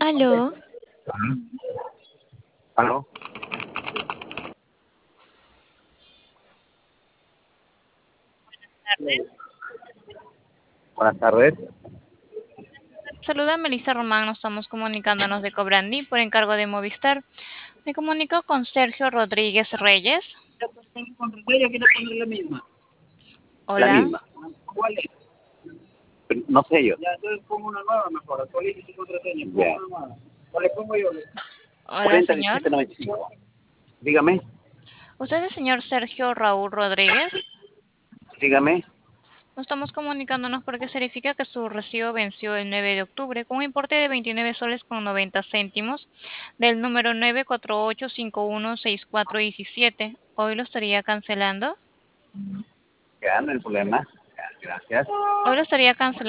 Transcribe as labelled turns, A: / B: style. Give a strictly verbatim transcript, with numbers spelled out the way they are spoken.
A: Aló,
B: ¿Aló? Buenas tardes.
A: saluda Melissa Román, nos estamos comunicándonos de Cobrandí por encargo de Movistar. Me comunico con Sergio Rodríguez Reyes.
B: Ella quiere poner la misma. La
A: Hola,
B: misma. ¿Cuál es? Pero no sé yo. Ya, entonces pongo una nueva mejor. Actualice su contraseña. Pongo una nueva. ¿Cuál le pongo yo?
A: hola
B: cuarenta
A: señor.
B: diecisiete noventa y cinco. Dígame,
A: ¿Usted es el señor Sergio Raúl Rodríguez?
B: dígame.
A: Nos estamos comunicándonos porque se verifica que su recibo venció el nueve de octubre con un importe de veintinueve soles con noventa céntimos del número nueve cuatro ocho cinco uno seis cuatro uno siete. Hoy lo estaría cancelando.
B: Ya, no hay problema. Ya, gracias.
A: Hoy lo estaría cancelando.